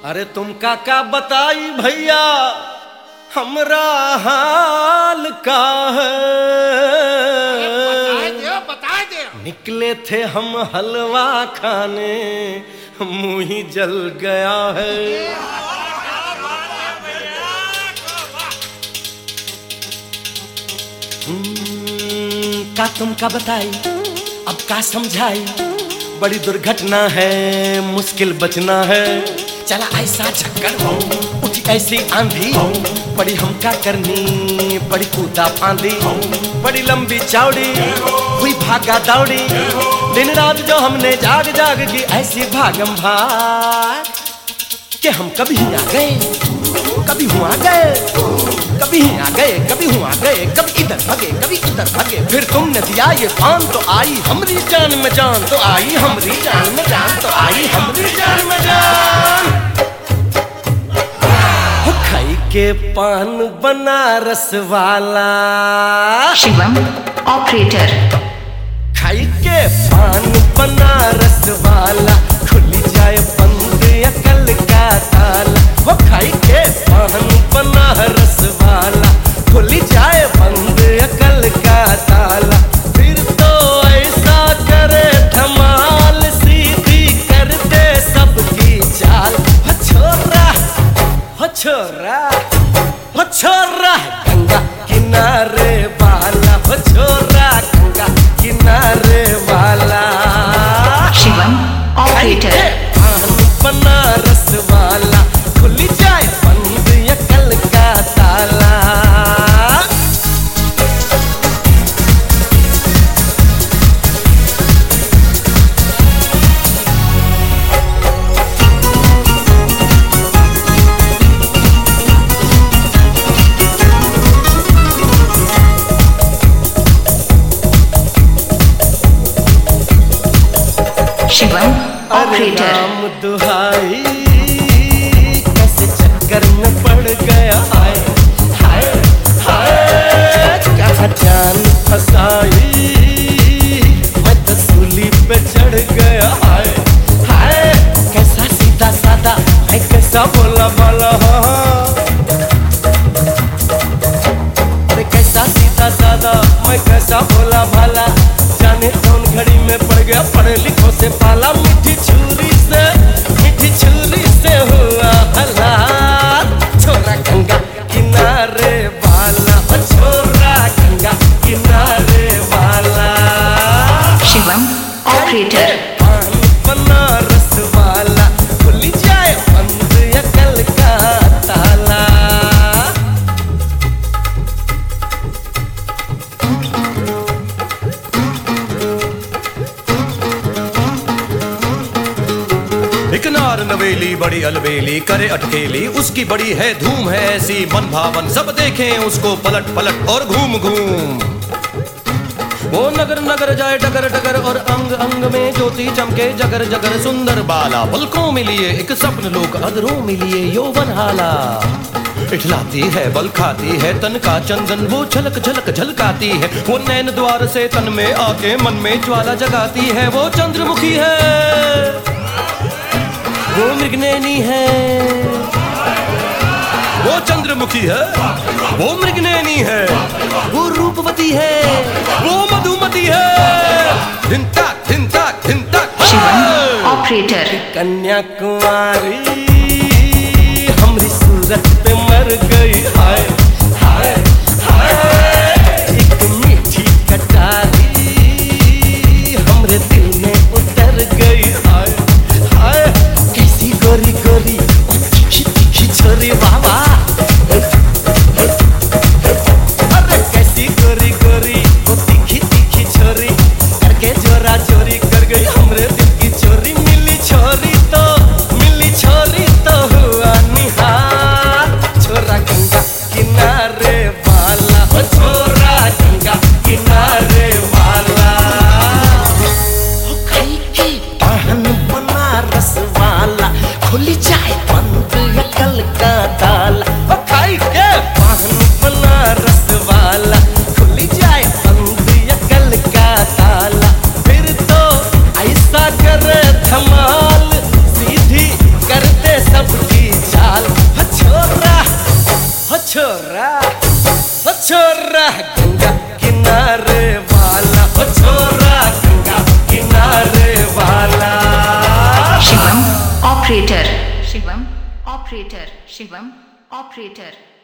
अरे तुम का बताई भैया हमरा हाल का है। बता दे। निकले थे हम हलवा खाने, मुंह ही जल गया है। का तुम का बताई अब का समझाई, बड़ी दुर्घटना है मुश्किल बचना है। चला ऐसा चक्कर उठी ऐसी आंधी, बड़ी हमका करनी बड़ी कूदा फांदी। बड़ी लंबी चौड़ी हुई भागा दौड़ी, दिन रात जो हमने जाग जाग की ऐसी भागम भाग कि हम कभी आ गए कभी हुआ गए, कभी आ गए कभी हुआ गए, कभी इधर भागे कभी उधर भागे। फिर तुमने दिया ये पान तो आई हमरी जान में जान, तो आई हमरी जान में जान, तो आई हमरी जान में जान। खाई के पान बनारस वाला शिवम ऑपरेटर। खाई के पान बनारस वाला, खुली जाए बंद अकल का ताला। वो खाई के पान बनारस वाला, खुली जाए बंद अकल का ताला। फिर तो ऐसा करे धमाल, सीधी कर दे सबकी चाल। हो छोरा हो छोरा हो छोरा गंगा किनारे वाला, हो छोरा गंगा किनारे वाला। शिवम ऑपरेटर। बनारस वाला, खुली जाए बंद अकल का ताला। शिवम ऑपरेटर। नाम दुहाई कैसे चक्कर में पड़ गया, हाय हाय हाय। कहाँ जान फसाई मैं तो सूली पे चढ़ गया, हाय हाय। कैसा सीधा सादा मैं कैसा भोला भाला, अरे कैसा सीधा सादा मैं कैसा भोला भाला। जाने कौन घड़ी में पड़ गया पढ़े लिखों से पाला। मीठी छुरी से हुआ हलाल, छोरा गंगा किनारे वाला, छोरा गंगा किनारे वाला। शिवम ऑपरेटर। बनारस वाला, खुली जाए बंद अकल का ताला। एक नार नवेली बड़ी अलबेली करे अटकेली, उसकी बड़ी है धूम है ऐसी मन भावन। सब देखें उसको पलट पलट और घूम घूम। वो नगर नगर जाए डगर डगर, और अंग अंग में ज्योति चमके जगर जगर। सुंदर बाला पलकों में लिए एक स्वप्न लोक, अधरों में लिए यौवन हाला। इठलाती है बल खाती है तन का चंदन, वो झलक झलक झलकाती है। वो नैन द्वार से तन में आके मन में ज्वाला जगाती है। वो चंद्रमुखी है वो मृगनैनी है, वो चंद्रमुखी है वो मृगनैनी है। वो रूपवती है वो मधुमती है। धिन ताक धिन ताक धिन ताक। शिवम ऑपरेटर। कन्याकुमारी हमरी सूरत पे मर गई, हाय हाय हाय। एक मीठी कटारी हमरे दिल में उतर गई, हाय हाय। कैसी गोरी गोरी और तीखी तीखी छोरी बाबा, अरे कैसी गोरी गोरी और तीखी तीखी छोरी, करके जोरा चोरी कर गई हमरे दिल की चोरी। मिली छोरी तो हुआ निहार, छोरा गंगा किनारे छोरा गंगा किनारे वाला, ओ छोरा गंगा किनारे वाला। Shivam operator, Shivam operator, Shivam operator.